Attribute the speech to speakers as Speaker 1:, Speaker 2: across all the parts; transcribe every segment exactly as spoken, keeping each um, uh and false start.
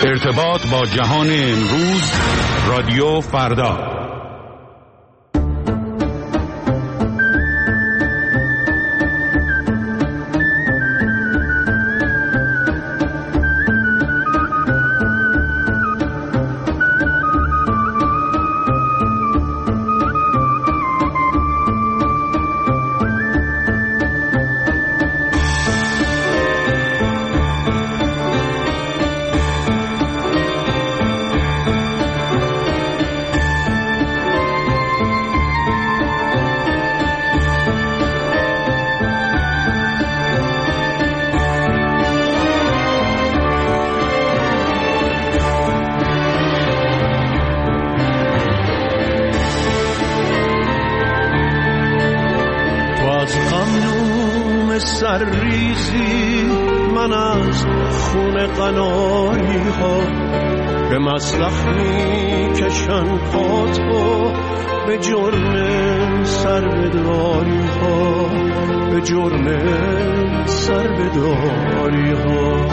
Speaker 1: ارتباط با جهان امروز، رادیو فردا.
Speaker 2: سرریزی من از خون قناری ها به مسلخ می کشن پاتو، به جرم سر بداری ها، به جرم سر بداری ها.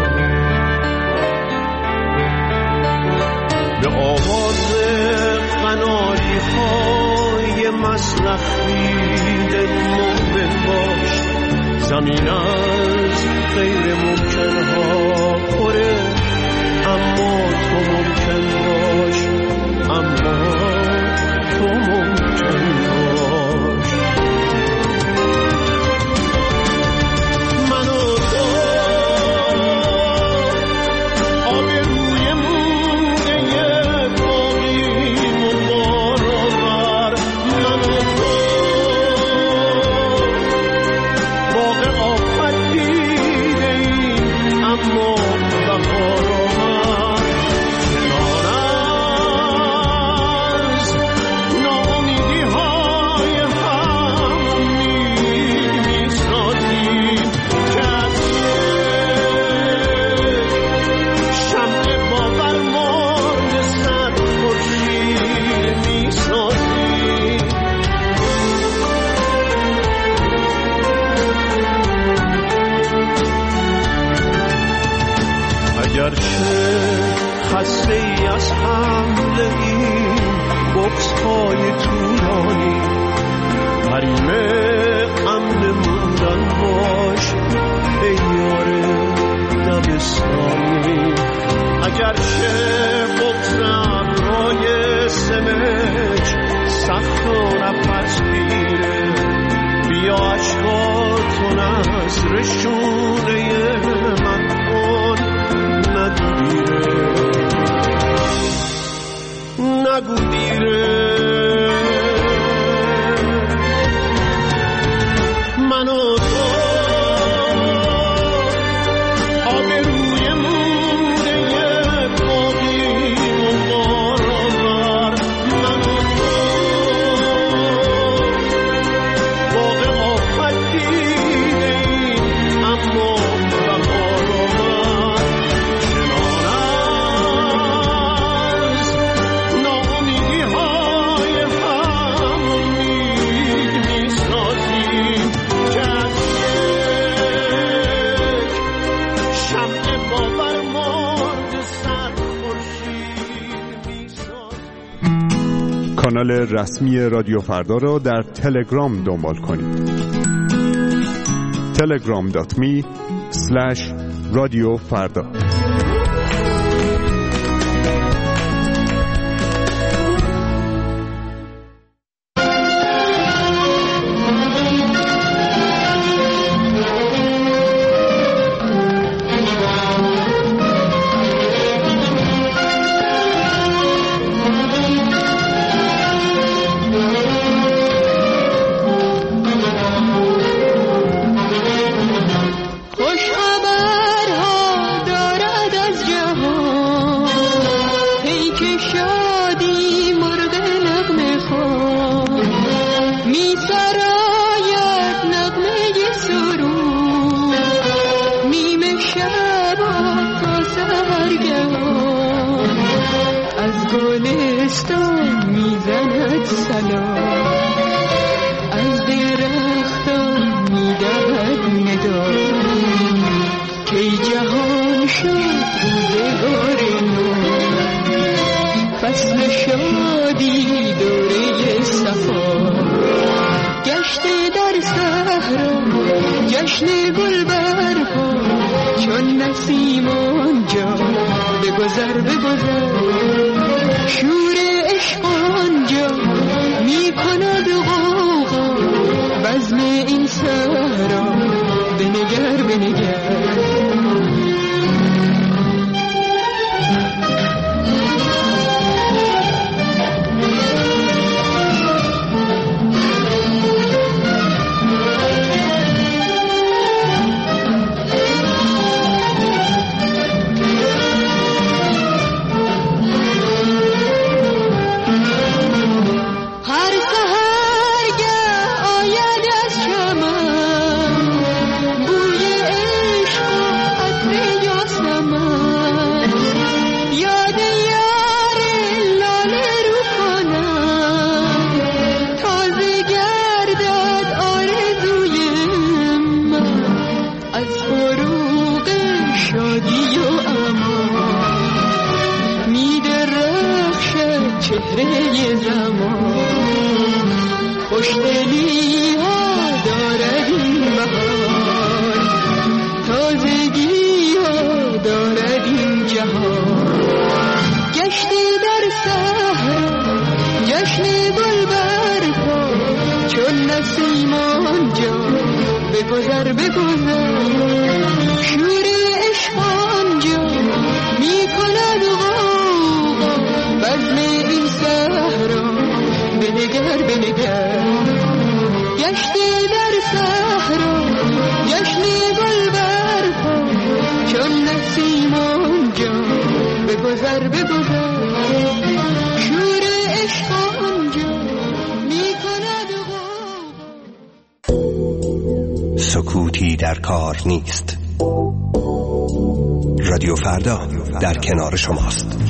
Speaker 2: به آواز قناری های مسلخ دل مؤمن باش، زمین از غیر ممکن ها پره، اما تو ممکن باش، اما تو ممکن باش. من و تو آب روی مونده باقیم و بارآور، من و تو باغ آفت دیده ایم اما بهار آمد. کنار از ناامیدی های هم امید می سازیم که از شمع باور مرد صد خورشید می سازیم. اگرچه خسته ای از حمله این بکس های طولانی، حریم امن موندن باش ای یار دبستانی. اگرچه بغض ابرهای سمج سخت و نفس گیره، بیا اشکاتو نظر شونه من کن، نگو دیره، نگو دیره. من و تو آب روی مونده باقیم و بارآور، من و تو باغ آفت دیده ایم اما بهار آمد. کنار از ناامیدی های هم امید می سازیم که از یک شمع باور مرد صد خورشید می سازیم.
Speaker 3: کانال رسمی رادیو فردا را در تلگرام دنبال کنید. تلگرام دات می اسلش رادیو فردا.
Speaker 4: خوش خبرها دارد از جهان، پیک شادی مرغ نغمه خوان، می سراید نغمه سرود، نیمه شبان تا سحرگهان، از گلستان می زند سلام، از درختان می دهد ندا، کی جهان شد روزگار نو، فصل شادی دوره صفا، گشته در صحرا جشن گل برپا، چون نسیم آنجا بگذر بگذر، شور عشق آنجا می کند غوغا، بزم این صحرا بنگر بنگر. بگذر بگذر، شور عشق آنجا می کند غوغا، بزم این صحرا بنگر بنگر. گشته در صحرا جشن گل برپا، چون نسیم آنجا بگذر بگذر، شور عشق آنجا می کند غوغا.
Speaker 5: سکوتی در کار نیست. رادیو فردا در کنار شماست.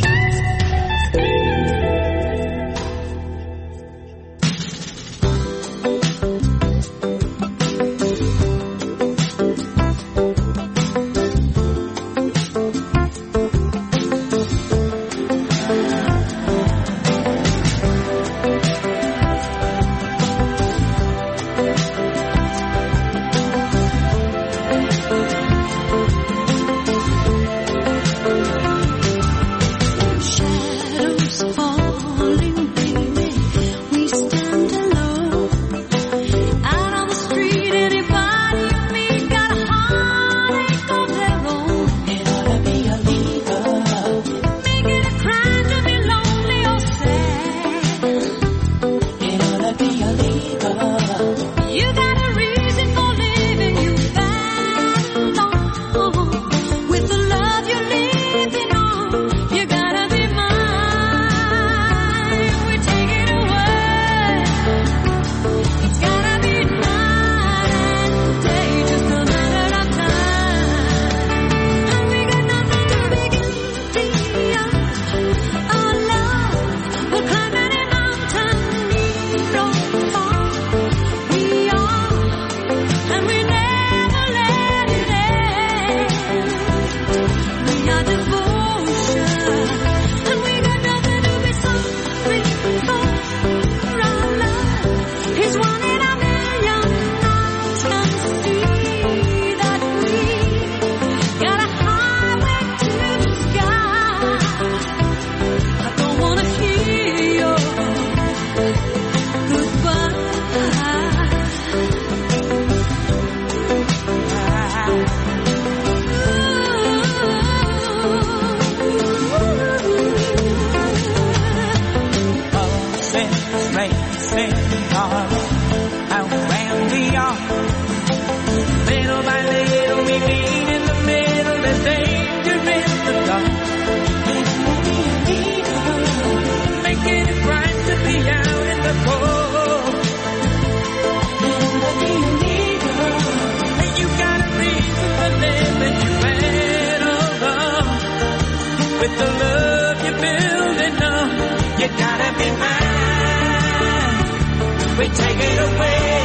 Speaker 6: we take it away.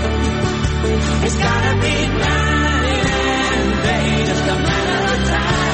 Speaker 6: It's gotta be night and day, just a matter of time.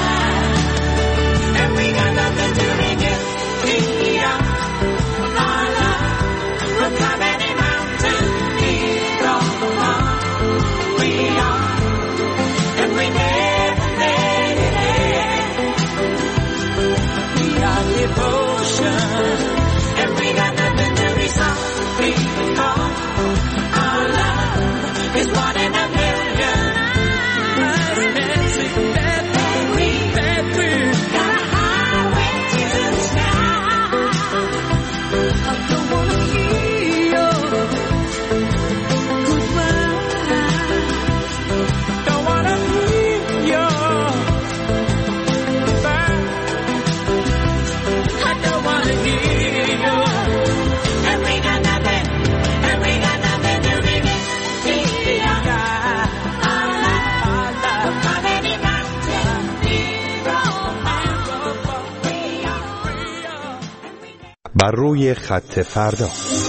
Speaker 5: بر روی خط فردا.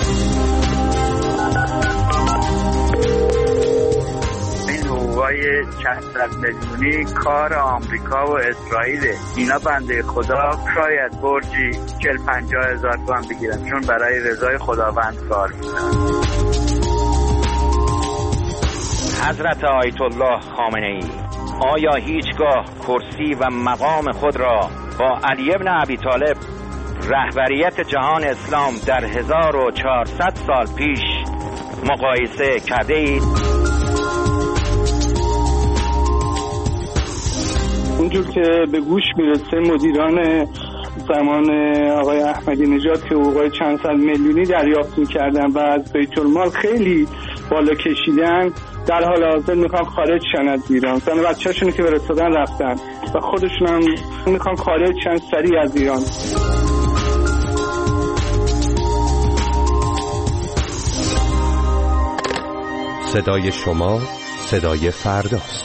Speaker 7: این حقوقای چند صد میلیونی کار آمریکا و اسرائیل. اینا بنده خدا شاید برجی چهل پنجاه هزار تومان بگیرن، چون برای رضای خداوند کار میکنن.
Speaker 8: حضرت آیت الله خامنه ای آیا هیچگاه کرسی و مقام خود را با علی ابن ابی طالب رهبریت جهان اسلام در هزار و چهارصد سال پیش مقایسه کرده اید؟
Speaker 9: اونجور که به گوش میرسه مدیران زمان آقای احمدی نژاد که حقوقای چند صد میلیونی دریافت میکردن و از بیت المال خیلی بالا کشیدن، در حال حاضر میخوان خارج شن از ایران. زن بچه‌شون که فرستادن رفتن و خودشون هم میخوان خارج شن سریع از ایران.
Speaker 5: صدای شما صدای فرداست.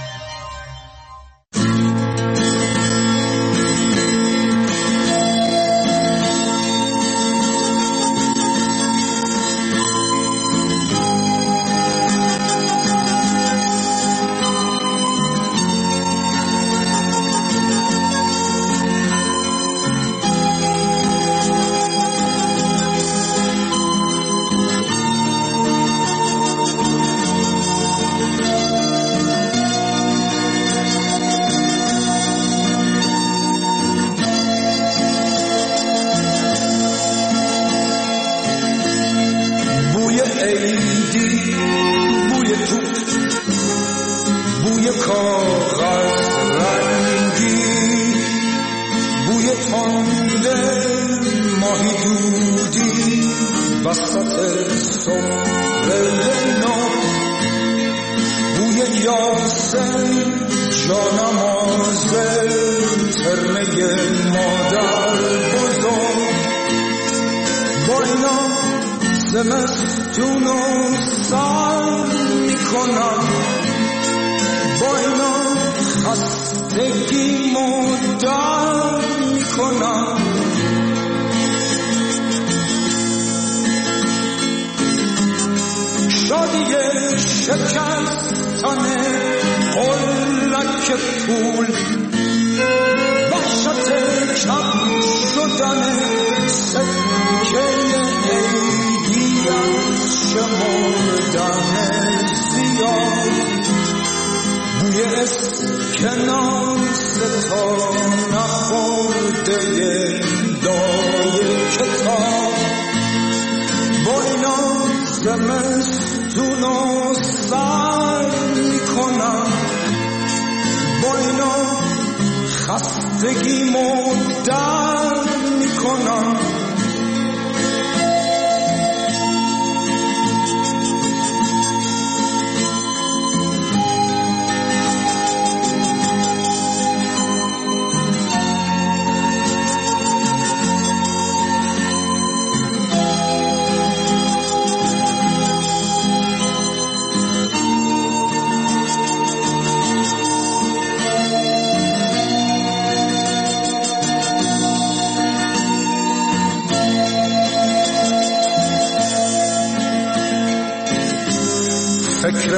Speaker 10: فکر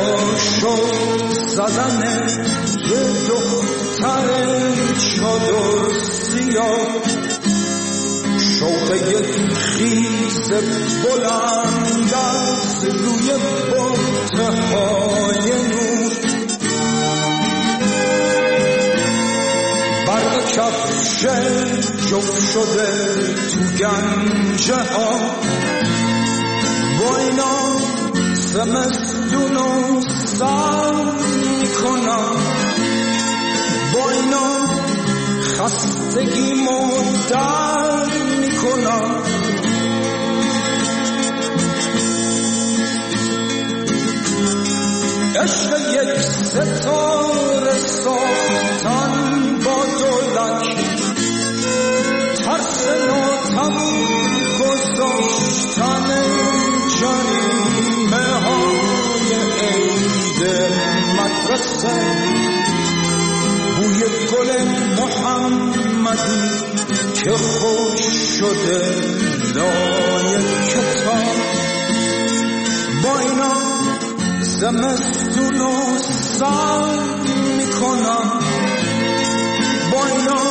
Speaker 10: پاشو زدن یه دختر چادر سیاه، شوق یک خیز بلند از روی بطهای نور، برق کفش جفت شده تو گنجه ها، با اینا زمستون و سر میکنم، با اینا خستگی مدر میکنم. عشق یک ستاره ساختن با دولک، ترس ناتموم گذاشتن جریمه های عید مدرسه، بوی گل محمد آمدی که خوش شده لای کتاب، با اینا زمستون رو سر میکنم، با اینا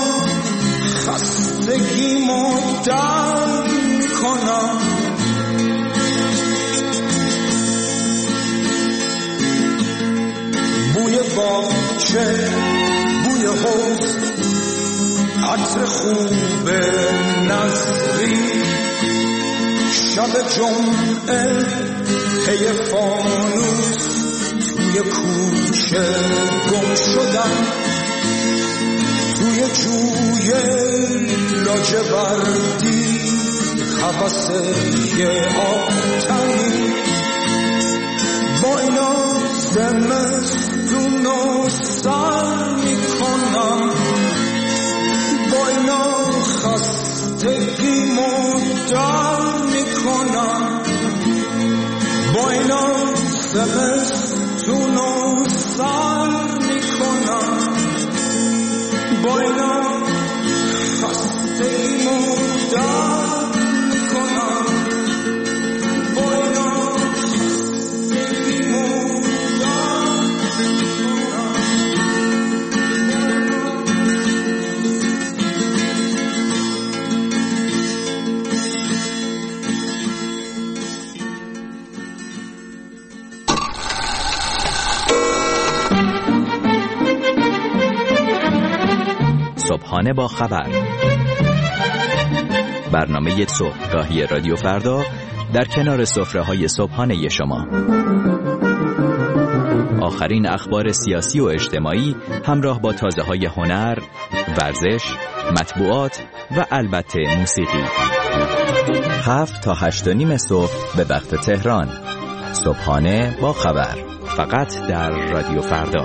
Speaker 10: خستگیمو در میکنم. بوی باغچه، بوی حوض، عطر خوب نظری، شب جمعه پی فانوس توی کوچه گم شدم، توی جوی لاجوردی هوس یه آتنی، با اینا زمستون رو سر میکنم، با اینا خستگیمو در میکنم، با اینا زمستون رو سر میکنم، با اینا خستگیمو در میکنم، با اینا خستگیمو در میکنم.
Speaker 11: صبحانه با خبر، برنامه صبحگاهی رادیو فردا در کنار سفره‌های صبحانه شما. آخرین اخبار سیاسی و اجتماعی همراه با تازه‌های هنر، ورزش، مطبوعات و البته موسیقی. هفت تا هشت و نیم صبح به وقت تهران. صبحانه با خبر، فقط در رادیو فردا.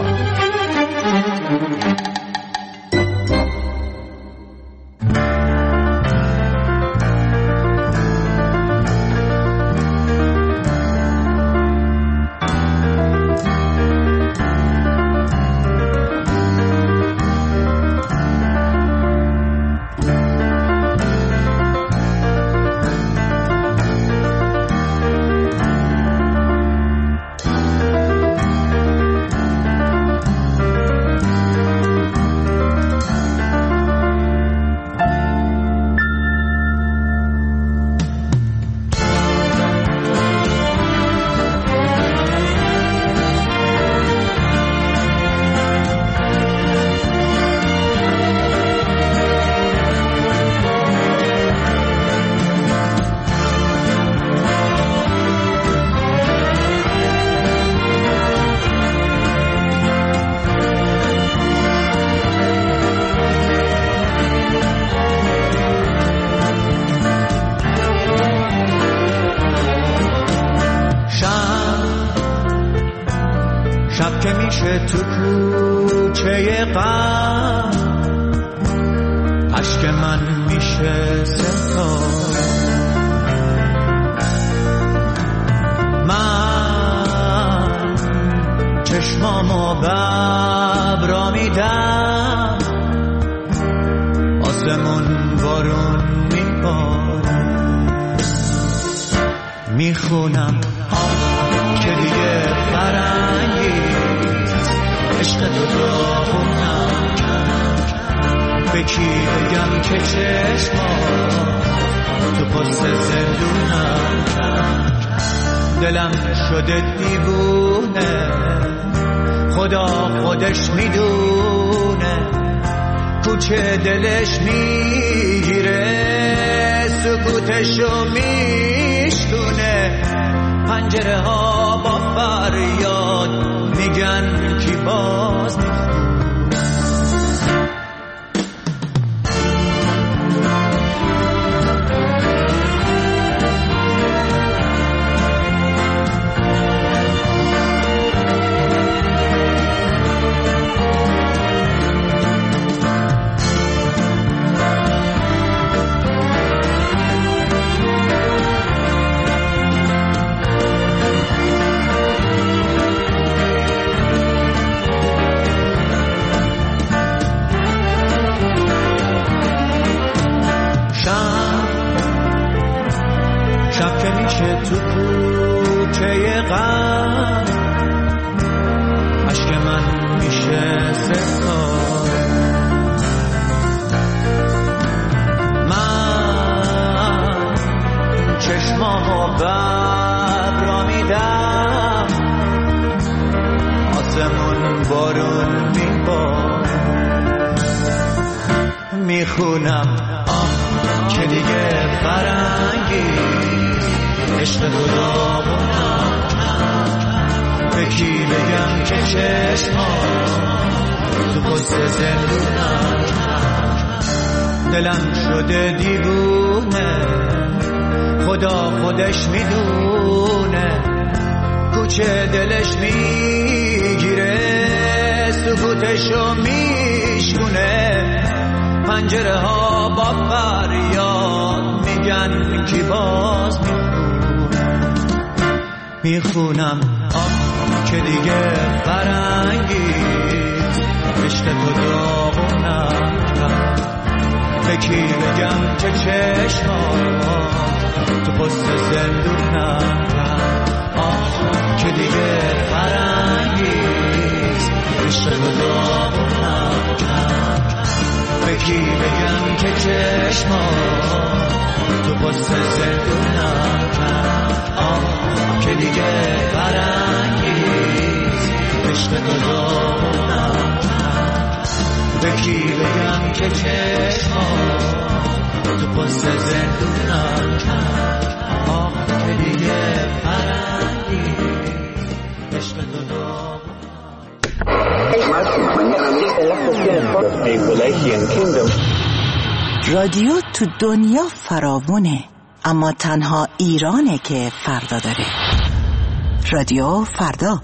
Speaker 10: شب که میشه تو کوچه غم، اشک من میشه ستاره، من چشمامو ببرا میدم، آسمون بارون میباره، میخونم که دیگه فرنگیست عشق تو را خونم کرد، به کی بگم که چشما تو پست زندونم کرد، دلم شده دیوونه، خدا خودش میدونه، کوچه دلش میگیره، سکوتشو میشکونه، پنجره ها با فریاد میگن کی باز میخونه. که میشه تو کوچه غم، عشق من میشه ستاره. من چشمامو بر را میدم، آسمون بارون میباره. میخونم آه که دیگه فرنگی عشق خدا بونم، به کی بگم که چشمام تو پست زندونم. دلم شده دیوونه، خدا خودش میدونه، کوچه دلش میگیره، سکوتشو میشونه. پنجره ها با فریاد میگن کی باز میخونه. میخونم آه که دیگه فرنگی عشق تو داغونم، به کی بگم که چشمات تو پست زندونم. آه که دیگه فرنگی عشق تو داغونم، به کی بگم که چشمات تو پست زندونم. آه که دیگه فرنگیز عشق تو داغونم، به کی بگم که چشمات تو پست زندونم. آه که دیگه فرنگیز عشق تو داغونم.
Speaker 12: رادیو تو دنیا فراوونه، اما تنها ایرانه که فردا داره. رادیو فردا.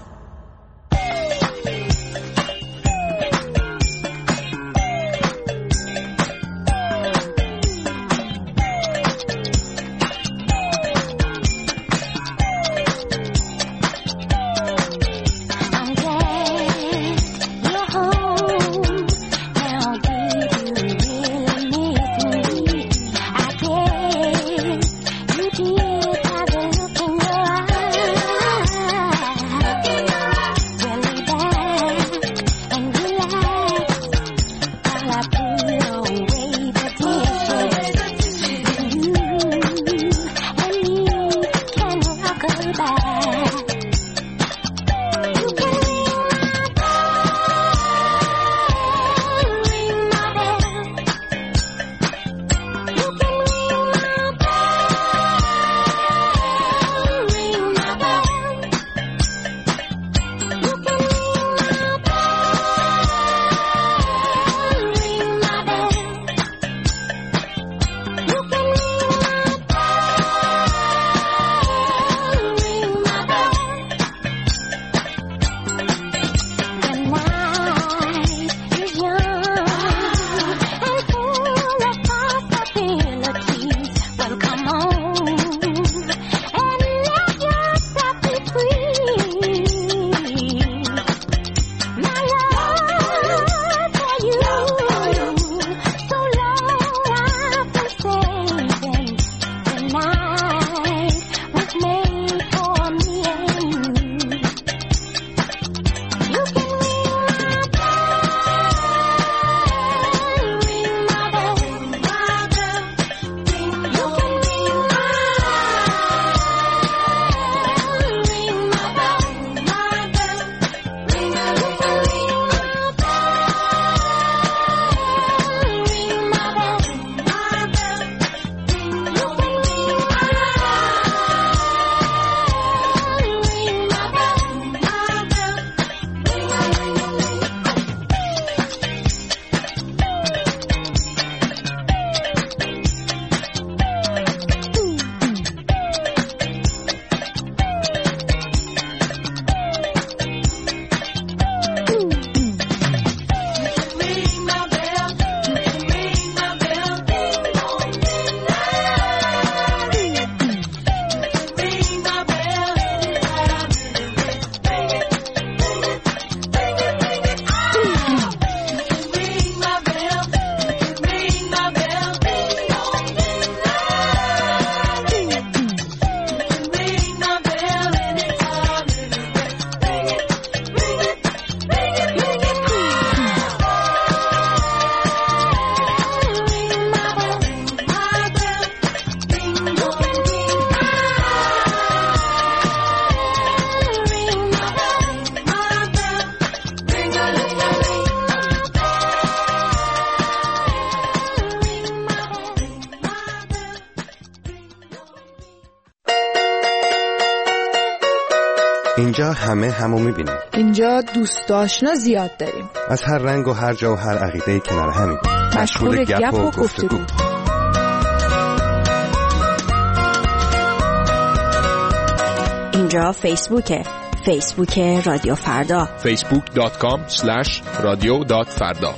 Speaker 5: اینجا همه همو میبینیم.
Speaker 13: اینجا دوست آشنا زیاد داریم.
Speaker 5: از هر رنگ و هر جا و هر عقیده‌ای کنار همیم.
Speaker 13: مشغول گپ و گفتگو.
Speaker 14: اینجا فیسبوکه. فیسبوک رادیو فردا.
Speaker 15: فیسبوک دات کام اسلش رادیو دات فردا.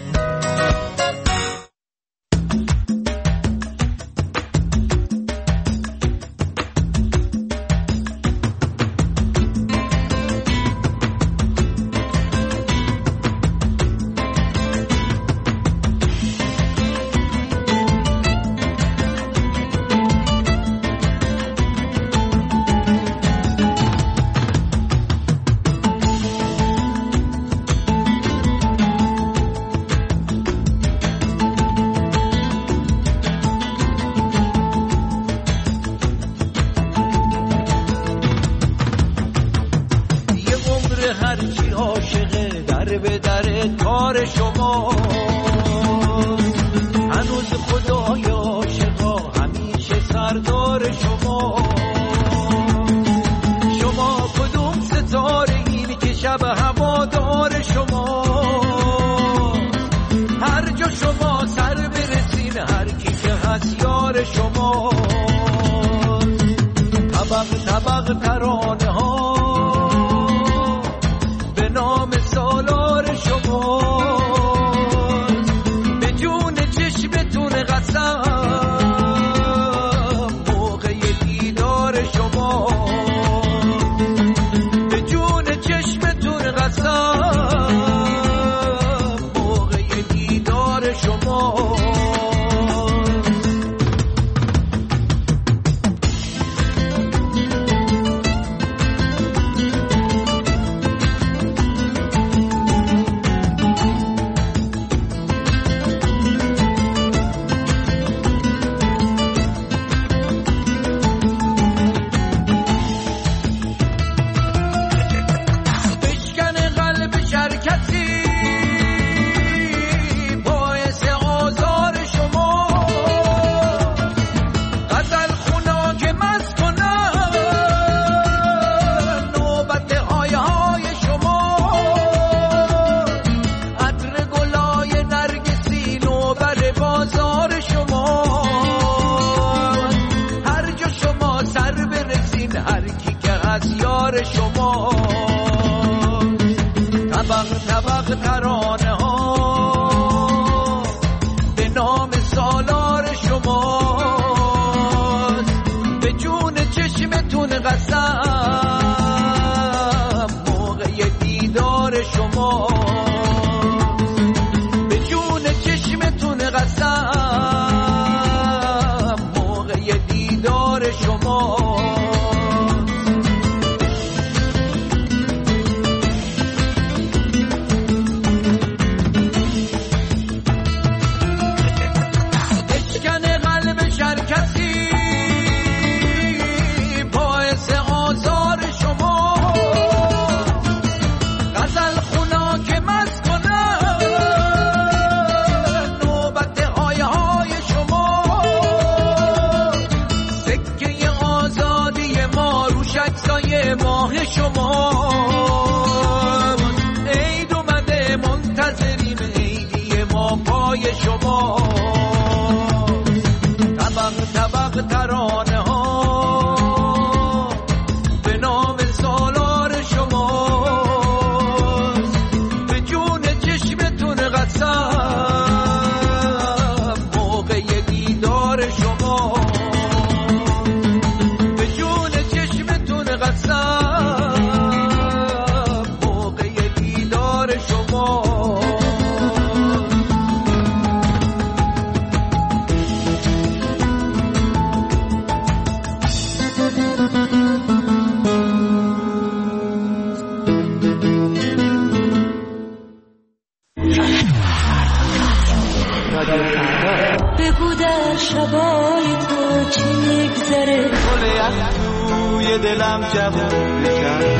Speaker 4: بگو در شبای تو چی میگذره گل از توی دلم جوون بشن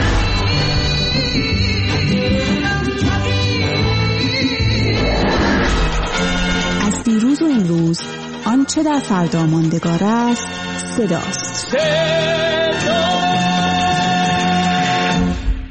Speaker 16: از دیروز و امروز آنچه در فردا ماندگار است صداست.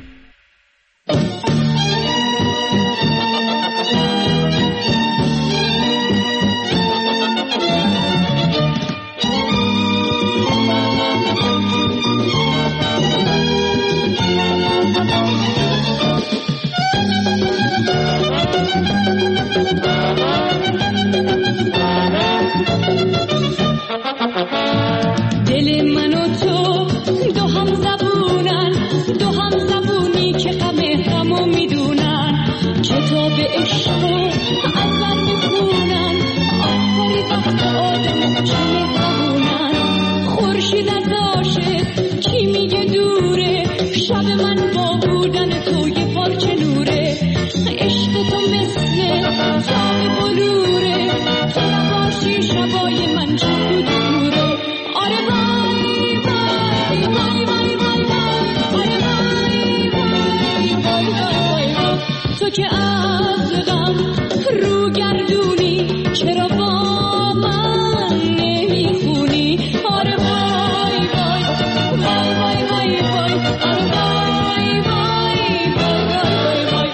Speaker 17: دل من و تو دو هم زبونن، دو هم زبونی که غم همو میدونن، کتاب عشق و ازن میخونن، آخری وقت آدم و چه میخونن. خورشید از عاشق کی میگه دوره، شب من با بودن تو یه پارچه نوره. عشق تو مثل تاب بلوره، تو نباشی شبای من چه دوره. آره وای وای وای وای وای وای، آره وای وای وای وای وای. تو که از غم رو گردونی، چرا با من نمیخونی. آره وای وای وای وای وای وای، آره وای وای وای وای وای.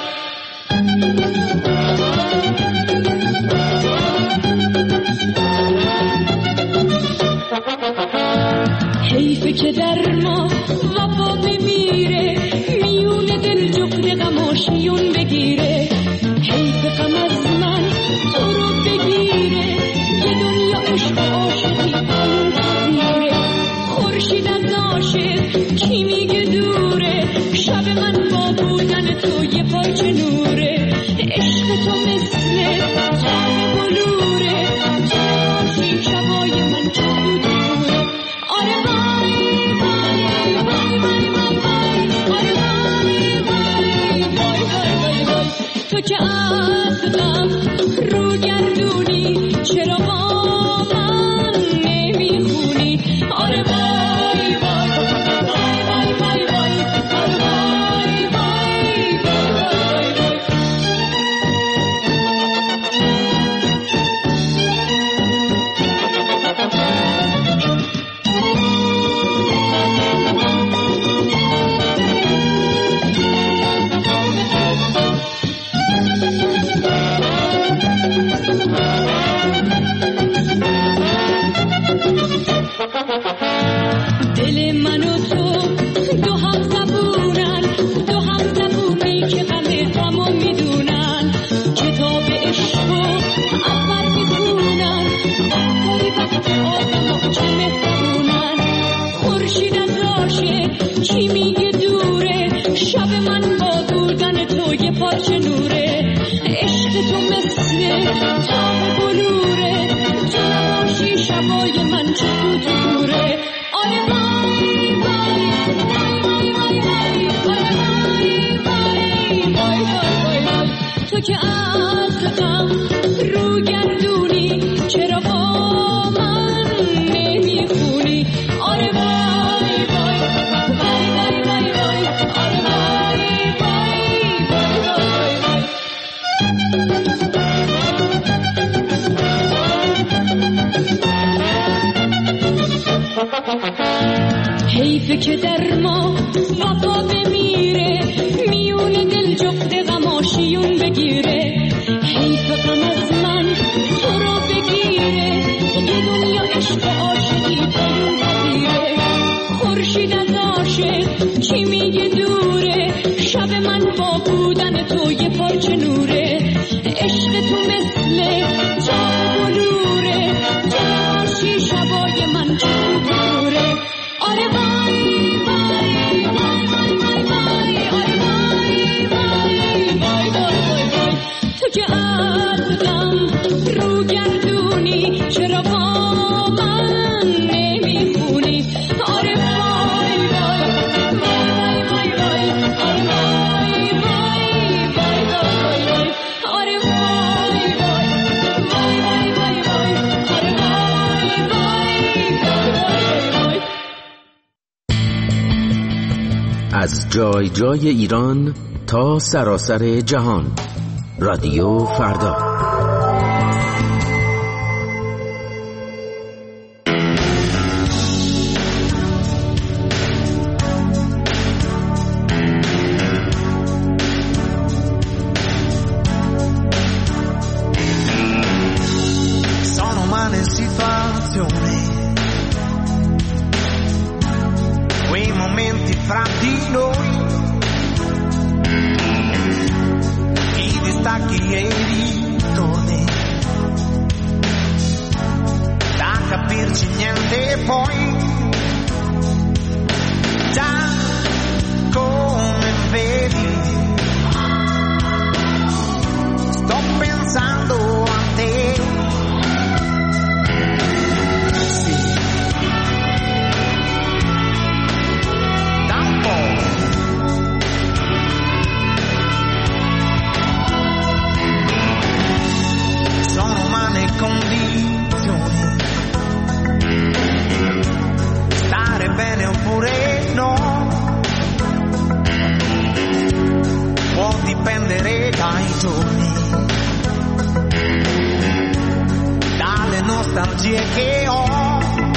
Speaker 17: حیفه که در ما وفا بمیره، میون دل جغد غماشیون بگیره. حیف غم از من تو رو بگیره، یه دنیا عشق و عاشقی اون تغییره. خورشید از عاشق کی میگه دوره، شب من با بودن تو یه پارچه نوره. عشق تو مثل تاب بلوره، تو نباشی شبای من چه دوره. آره وای وای وای وای وای وای، آره وای وای وای وای وای. تو که از غم رو گردونی، چرا با من نمیخونی. آره وای وای وای وای وای وای، آره وای وای وای وای وای. دل من و تو دو هم زبونن، دو هم زبونی که غم همو میدونن، کتاب عشق و ازن میخونن، آخری وقت آدم و چه میخونن. خورشید از عاشق کی میگه دوره، شب من با بودن تو یه پارچه نوره. عشق تو مثل تاب بلوره، تو نباشی شبای من چه دوره. آره وای وای وای وای وای، آره وای وای وای وای وای. تو که از غم رو گردونی، چرا با من نمیخونی. آره وای وای وای وای وای وای، آره وای وای وای وای وای. حیفه که در ما وفا بمیره، میون دل جغد غماشیون بگیره. حیف غم از من تو رو بگیره، یه دنیا عشق و عاشقی اون تغییره. خورشید از عاشق کی میگه دوره، شب من با بودن تو یه پارچه نوره. عشق تو مثل تاب بلوره، تو نباشی شبای من چه دوره. آره وای وای وای وای وای وای، آره وای وای وای وای وای. تو که از غم رو گردونی، چرا با من نمیخونی. آره وای وای وای وای وای، آره وای وای وای وای وای. آره وای وای وای وای وای، آره وای وای وای وای.
Speaker 18: از جای جای ایران تا سراسر جهان، رادیو فردا.
Speaker 10: Sono male situazioni, quei momenti fra di noi, i distacchi e i ritorni,
Speaker 19: e poi già come vedi sto pensando a te. Sì, da un po'. Sono umane condizioni, stare bene oppure no, può dipendere dai giorni, dalle nostalgie che ho,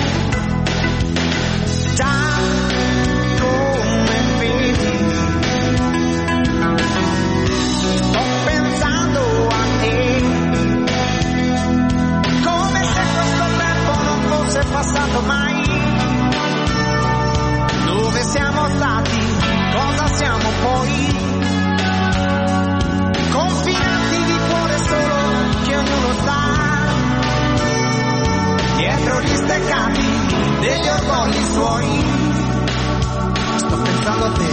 Speaker 19: già come vedi sto pensando a te, come se questo tempo non fosse passato mai. Dove siamo stati, cosa siamo poi, confinati di cuore solo che ognuno sta dietro gli steccati degli orgogli suoi. Sto pensando a te,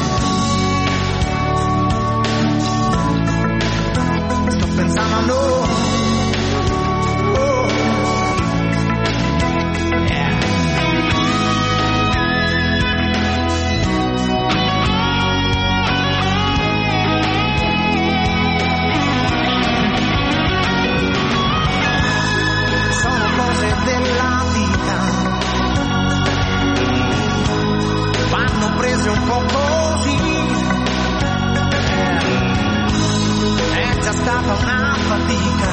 Speaker 19: sto pensando a noi. Un po' così, è già stata una fatica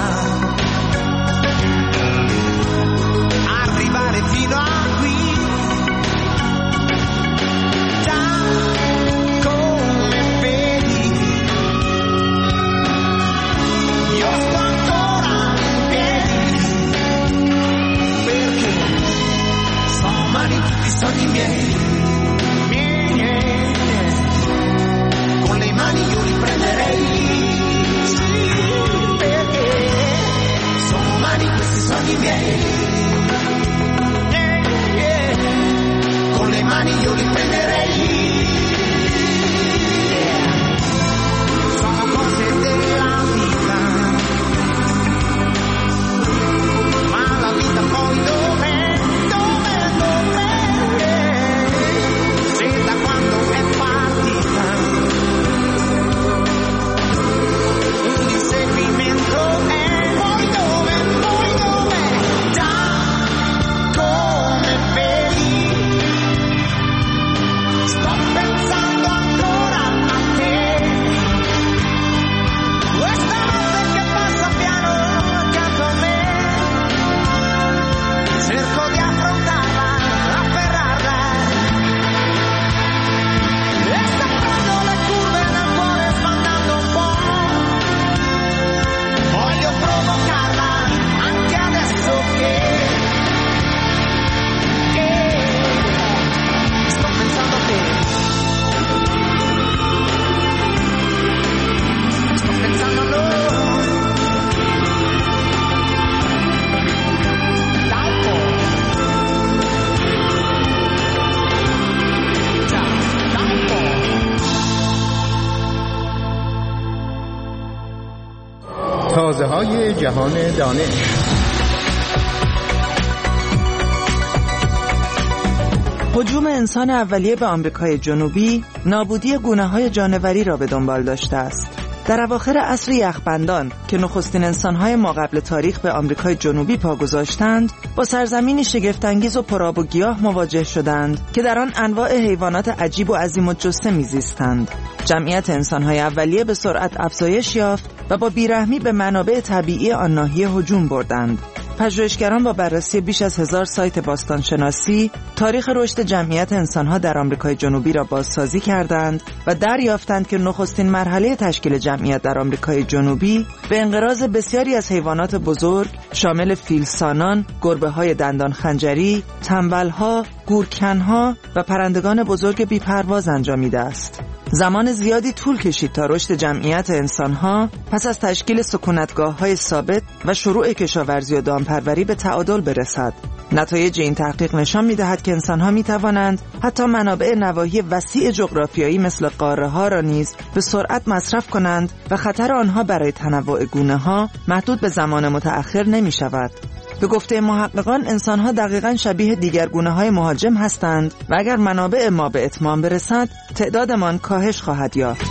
Speaker 19: arrivare fino a qui, già come vedi io sto ancora in piedi, perché sono umani tutti i sogni miei. Io li prenderei, perché sono umani questi sogni miei, yeah, yeah. Con le mani io li prenderei, yeah. Sono cose della vita, ma la vita poi dov'è, dov'è, dov'è, se da quando è partita un inseguimento è poi dove, poi dove, già come vedi sto pensando ancora a te, questa notte che passa piano accanto a me, cerco di affrontarla, afferrarla e staccando le curve nel cuore, sbandando un po'. Voglio provocarla anche adesso che, che sto pensando a te, sto pensando a loro, da un po', già, da un po'.
Speaker 20: تازه های جهان دانش.
Speaker 12: هجوم انسان اولیه به آمریکای جنوبی نابودی گونه‌های جانوری را به دنبال داشته است. در اواخر عصر یخبندان که نخستین انسان‌های ماقبل تاریخ به آمریکای جنوبی پا گذاشتند، با سرزمینی شگفت‌انگیز و پرآب و گیاه مواجه شدند که در آن انواع حیوانات عجیب و عظیم الجثه می‌زیستند. جمعیت انسان‌های اولیه به سرعت افزایش یافت و با بیرحمی به منابع طبیعی آن ناحیه هجوم بردند. پژوهشگران با بررسی بیش از هزار سایت باستانشناسی تاریخ رشد جمعیت انسان‌ها در آمریکای جنوبی را بازسازی کردند و دریافتند که نخستین مرحله تشکیل جمعیت در آمریکای جنوبی به انقراض بسیاری از حیوانات بزرگ شامل فیلسانان، گربه‌های دندان خنجری، تنبل‌ها، گورکن‌ها و پرندگان بزرگ بی‌پرواز انجامیده است. زمان زیادی طول کشید تا رشد جمعیت انسان‌ها پس از تشکیل سکونتگاه‌های ثابت و شروع کشاورزی و دامپروری به تعادل برسد. نتایج این تحقیق نشان می‌دهد که انسان‌ها می‌توانند حتی منابع نواحی وسیع جغرافیایی مثل قاره‌ها را نیز به سرعت مصرف کنند و خطر آنها برای تنوع گونه‌ها محدود به زمان متأخر نمی‌شود. به گفته محققان انسان‌ها دقیقاً شبیه دیگر گونه‌های مهاجم هستند و اگر منابع ما به اتمام برسد تعدادمان کاهش خواهد یافت.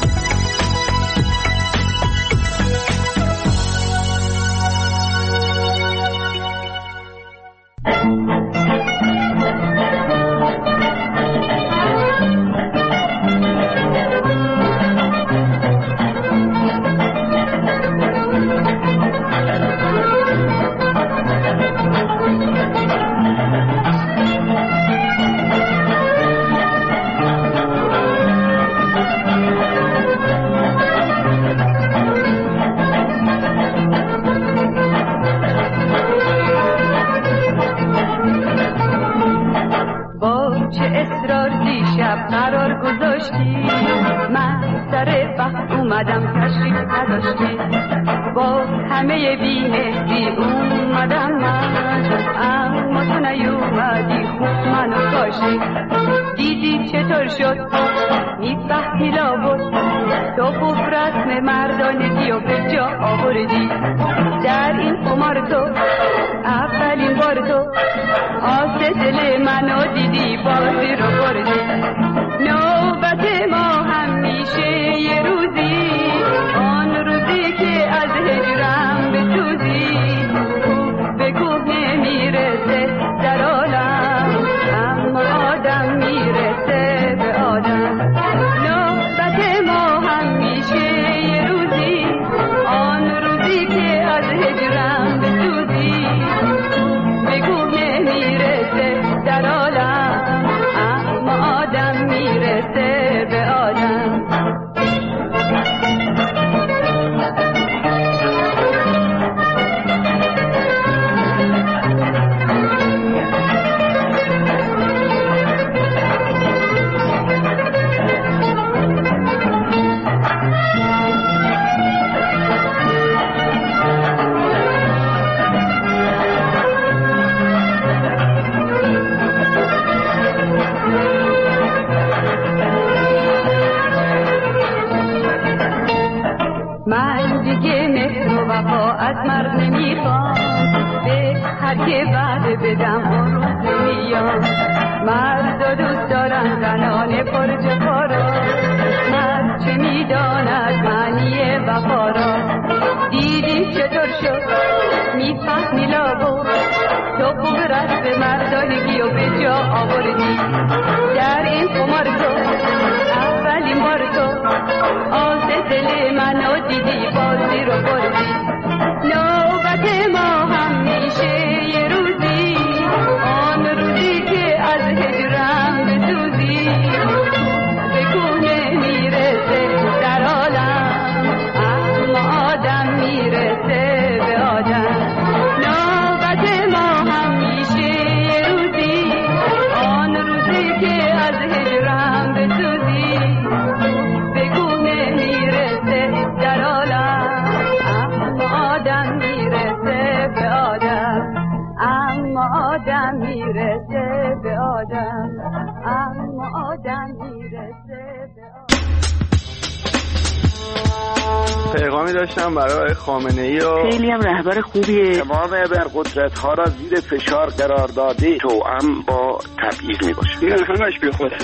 Speaker 9: پیغامی داشتم برای خامنه‌ای و
Speaker 7: خیلی هم رهبر خوبیه. تمام ابرقدرت ها را زیر فشار قرار داده، توأم با تبعیض میباشه. این همش بی خوده.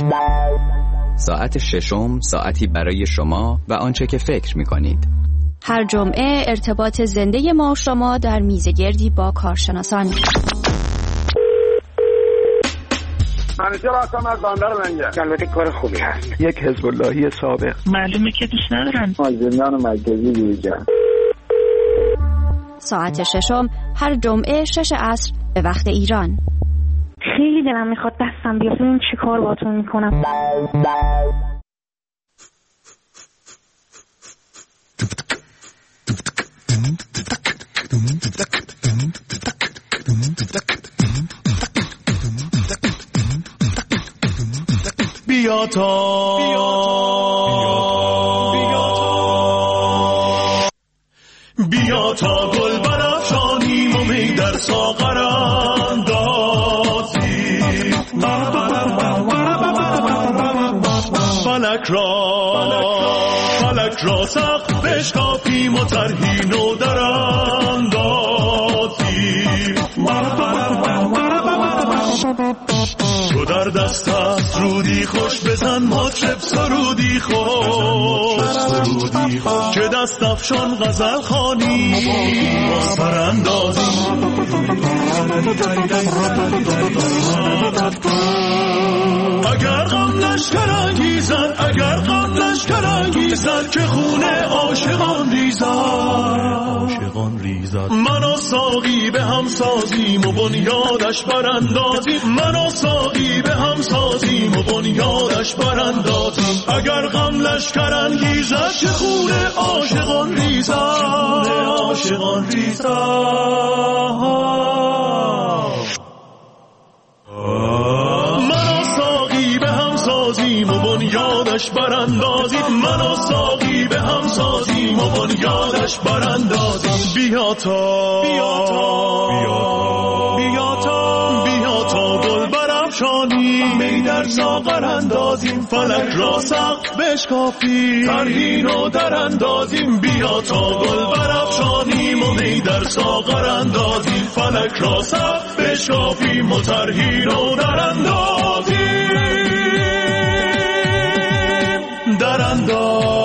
Speaker 11: ساعت ششم ساعتی برای شما و آنچه که فکر میکنید.
Speaker 14: هر جمعه ارتباط زنده ما و شما در میزگردی با کارشناسان.
Speaker 7: منیجر هستم از بندر منجر. البته کار خوبی هست.
Speaker 9: یک حزب اللهی سابق.
Speaker 12: معلومه که دوست ندارن.
Speaker 7: از زندان مرکزی بیرون.
Speaker 14: ساعت ششم هر جمعه شش عصر به وقت ایران.
Speaker 13: خیلی دلم میخواد دستم بیفته، این چی کار باتون میکنم.
Speaker 2: بیا تا بیا تا گل برافشانیم و می در ساغرم بشکافیم و طرحی نو در اندازیم. تو در دست هست رودی خوش بزن مطرب سرودی خوش که دست افشان غزل خوانی باز براندازی. اگر غم لشکر انگیزد اگر غم لشکر انگیزد که خونه عاشقان ریزد من و ساقی به هم سازیم و بنیادش براندازیم. من و ساقی به هم سازیم و بنیادش براندازیم. اگر غم لشکر انگیزد که خونه عاشقان ریزد عاشقان ریزد. من و ساقی به هم سازیم و بنیادش براندازیم. من و ساقی به هم سازیم و بنیادش براندازیم. بیا تا بیا تا بیا تا بیا تا گل برافشانی می در ساغر اندازیم. فلک را سقف بشکافیم طرحی رو در اندازیم. بیا تا گل برافشانیم و می در ساغر اندازیم. فلک را سقف بشکافیم و طرحی رو در اندازیم در اندازیم.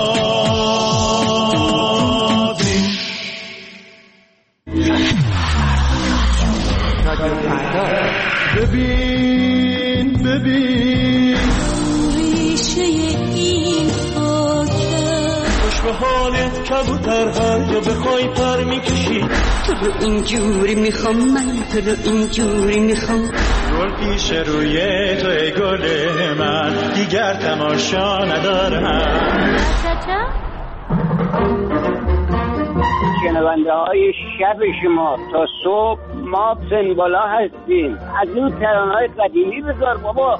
Speaker 2: ببین ببین
Speaker 17: ریشه این خاکه
Speaker 2: خوش به حالت کبوتر هر جا بخوای پر میکشی.
Speaker 17: تو رو اینجوری میخوام من تو رو اینجوری میخوام.
Speaker 10: گل پیش روی تو ای گل من دیگر تماشا ندارم.
Speaker 7: شنونده های شب شما تا صبح ما سنبالا هستیم. از اون ترانه های قدیمی بذار بابا.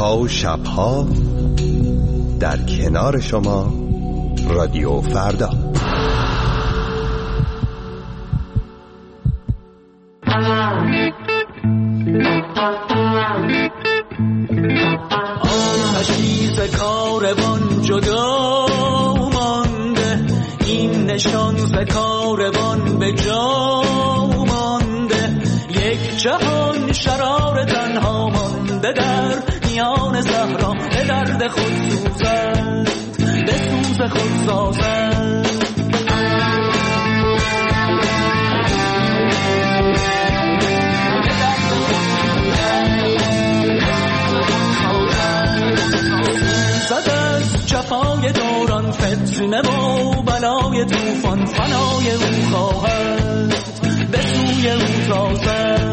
Speaker 5: روزها و شبها در کنار شما رادیو فردا.
Speaker 4: آتشی ز کاروان جدا مانده، این نشان ز کاروان به جا مانده. یک جهان شرار تنها مانده در میان صحرا، به درد خود سوزد به سوز خود سازد. زد از جفای دوران فتنه و بلای توفان، فنای او خواهد به سوی او تازد.